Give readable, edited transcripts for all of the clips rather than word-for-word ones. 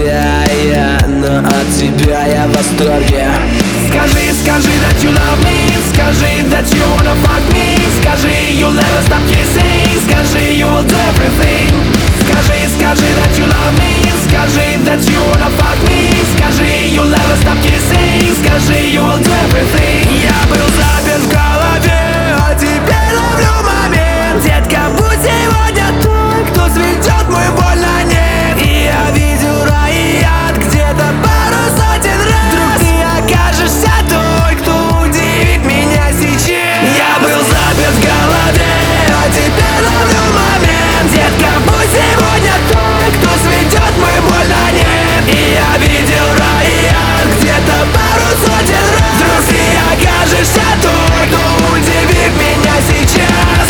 тебя я, но от тебя я в восторге. Скажи, скажи that you love me, скажи that you wanna fuck me, скажи you'll never stop kissing, скажи you will do everything. Скажи, скажи that you love me, скажи that you wanna fuck me, скажи you'll never stop kissing, скажи you will do everything. Я был заперт в голове, а теперь ловлю момент. Детка, будь сегодня той, кто сведет мою боль на нет. И я видел рай и ад где-то пару сотен раз. Вдруг ты окажешься той, кто удивит меня сейчас. Я был заперт в голове, а теперь ловлю момент. Детка, будь сегодня той, кто сведет мою боль на нет. И я видел рай и ад где-то пару сотен раз. Вдруг ты окажешься той, кто удивит меня сейчас.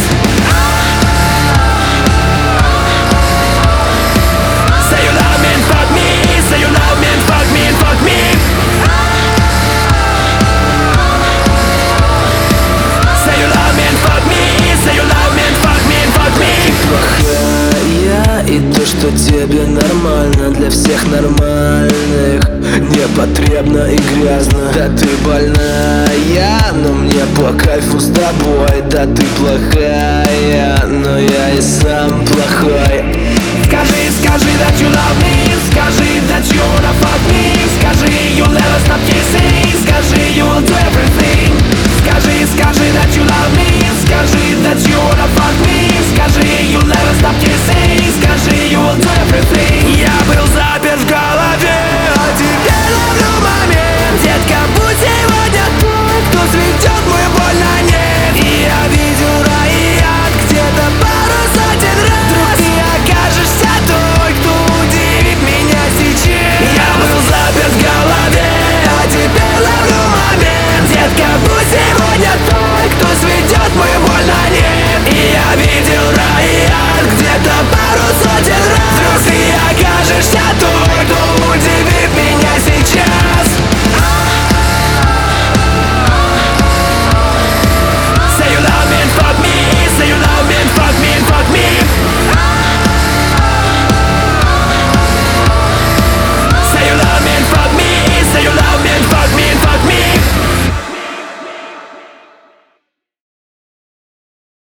Say you love me and fuck me, say you love me and fuck me and fuck me. Say you love me and fuck me, say you love me and fuck me and fuck me. Плохая, и то, что тебе нормально, для всех нормальных непотребно и грязно. Да ты больная, но мне по кайфу с тобой. Да ты плохая, но я и сам плохой. Скажи, скажи